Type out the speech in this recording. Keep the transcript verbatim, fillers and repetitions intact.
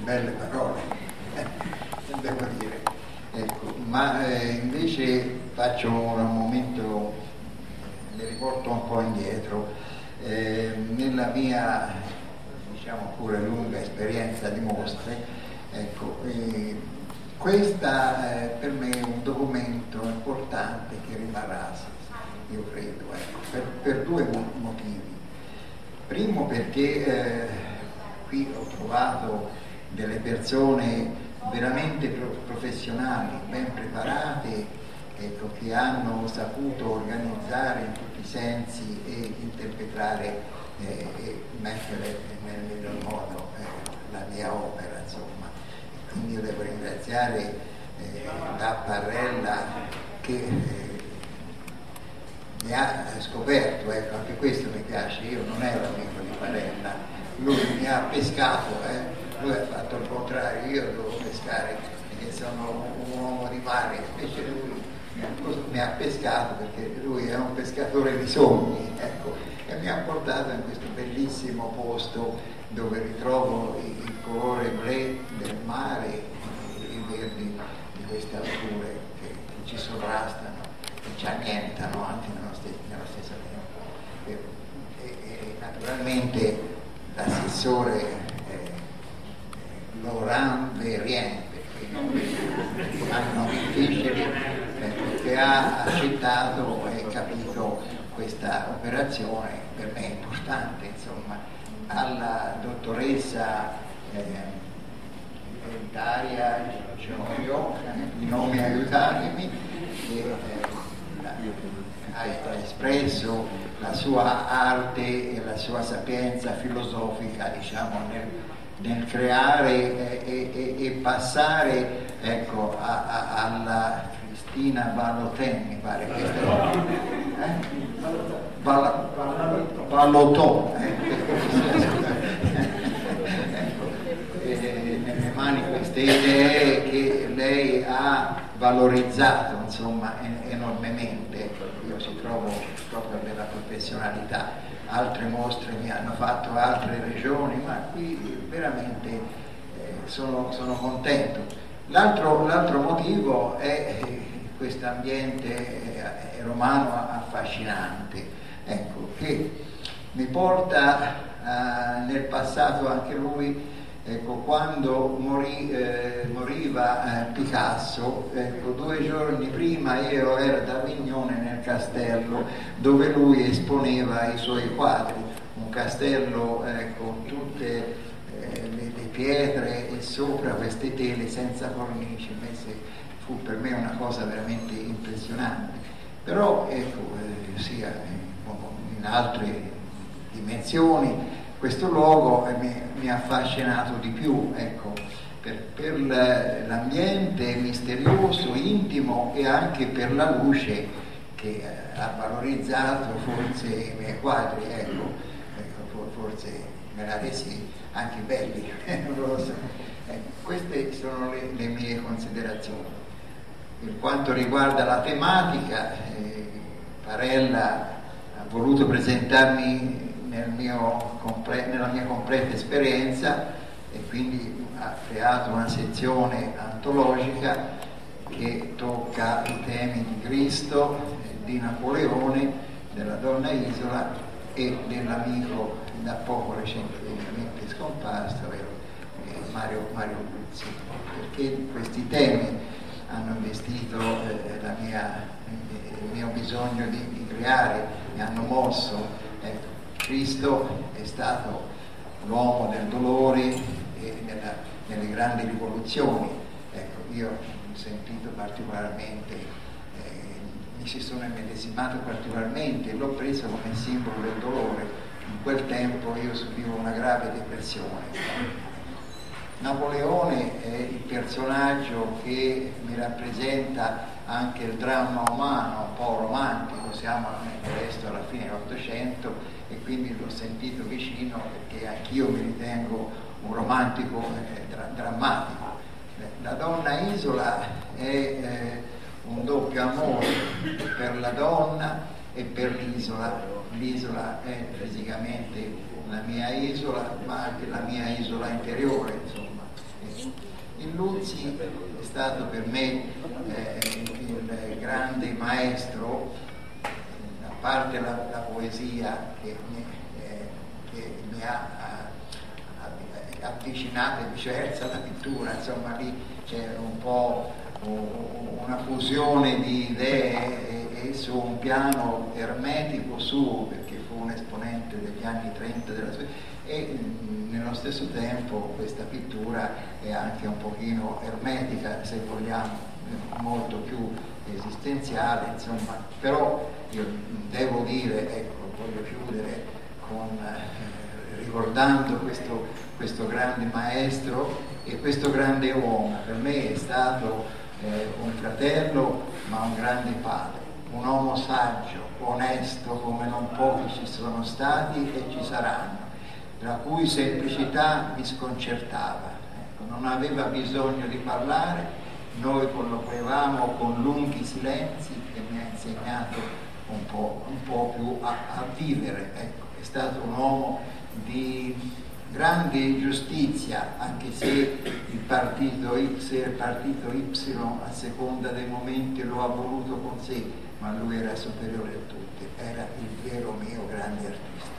belle parole, devo dire. Ecco, ma eh, invece faccio un momento, mi riporto un po' indietro, eh, nella mia, diciamo pure lunga esperienza di mostre, ecco, eh, questa eh, per me è un documento importante che rimarrà, io credo, ecco, per, per due motivi. Primo perché eh, qui ho trovato delle persone veramente professionali, ben preparate, ecco, che hanno saputo organizzare in tutti i sensi e interpretare eh, e mettere nel miglior modo eh, la mia opera, insomma. E quindi io devo ringraziare eh, la Parrella che eh, mi ha scoperto, ecco, anche questo mi piace, io non ero amico di Parrella, lui mi ha pescato, eh. Lui ha fatto il contrario, io dovevo pescare perché sono un uomo di mare, invece lui mi ha pescato perché lui è un pescatore di sogni, ecco, e mi ha portato in questo bellissimo posto dove ritrovo il colore blu del mare e i verdi di queste alture che, che ci sovrastano, che ci annientano anche nello stesso, nello stesso tempo. E, e, e naturalmente l'assessore Laurent Verrien, un anno difficile, ecco, che ha accettato e capito questa operazione per me importante, insomma, alla dottoressa eh, Daria Gioio, i nomi aiutatemi, che eh, ha espresso la sua arte e la sua sapienza filosofica, diciamo, nel nel creare e, e, e passare, ecco, a, a, alla Cristina Vallotin, mi pare che eh? Vallotin, eh? Ecco, eh, nelle mani queste idee che lei ha valorizzato, insomma, enormemente. Io ci trovo proprio della professionalità. Altre mostre mi hanno fatto altre regioni, ma qui veramente eh, sono, sono contento. L'altro, l'altro motivo è eh, questo ambiente eh, romano affascinante, ecco, che mi porta eh, nel passato anche lui. Ecco, quando morì, eh, moriva eh, Picasso, ecco, due giorni prima io ero ad Avignone nel castello dove lui esponeva i suoi quadri, un castello eh, con tutte eh, le, le pietre e sopra queste tele senza cornici messe, fu per me una cosa veramente impressionante. Però ecco, eh, sia in altre dimensioni questo luogo mi, mi ha affascinato di più, ecco, per, per l'ambiente misterioso, intimo e anche per la luce che ha valorizzato forse i miei quadri, ecco, ecco forse mirate sì, anche belli, non lo so. Ecco, queste sono le, le mie considerazioni. Per quanto riguarda la tematica, eh, Parrella ha voluto presentarmi nel mio comple- nella mia completa esperienza e quindi ha creato una sezione antologica che tocca i temi di Cristo, di Napoleone, della donna Isola e dell'amico da poco recentemente scomparso, Mario, Mario Buzzi, perché questi temi hanno investito eh, la mia, il mio bisogno di, di creare, mi hanno mosso. Ecco, Cristo è stato l'uomo del dolore e nella, nelle grandi rivoluzioni. Ecco, io ho sentito particolarmente, eh, mi ci sono immedesimato particolarmente, l'ho preso come simbolo del dolore. In quel tempo io subivo una grave depressione. Napoleone è il personaggio che mi rappresenta anche il dramma umano, un po' romantico, siamo nel resto alla fine dell'Ottocento e quindi l'ho sentito vicino perché anch'io mi ritengo un romantico eh, dra- drammatico. La donna Isola è eh, un doppio amore per la donna e per l'isola. L'isola è fisicamente la mia isola, ma anche la mia isola interiore, insomma, Luzzi è stato per me eh, il grande maestro, a parte la, la poesia che mi, eh, che mi ha, ha avvicinato e viceversa alla pittura, insomma lì c'è un po' una fusione di idee e, e su un piano ermetico suo, perché fu un esponente degli anni trenta della sua, e nello stesso tempo questa pittura è anche un pochino ermetica, se vogliamo, molto più esistenziale, insomma. Però io devo dire, ecco, voglio chiudere con eh, ricordando questo, questo grande maestro e questo grande uomo. Per me è stato eh, un fratello, ma un grande padre, un uomo saggio, onesto come non pochi ci sono stati e ci saranno, la cui semplicità mi sconcertava. Ecco, non aveva bisogno di parlare, noi colloquiavamo con lunghi silenzi e mi ha insegnato un po', un po' più a, a vivere. Ecco, è stato un uomo di grande giustizia, anche se il partito X e il partito Y a seconda dei momenti lo ha voluto con sé, ma lui era superiore a tutti, era il vero mio grande artista.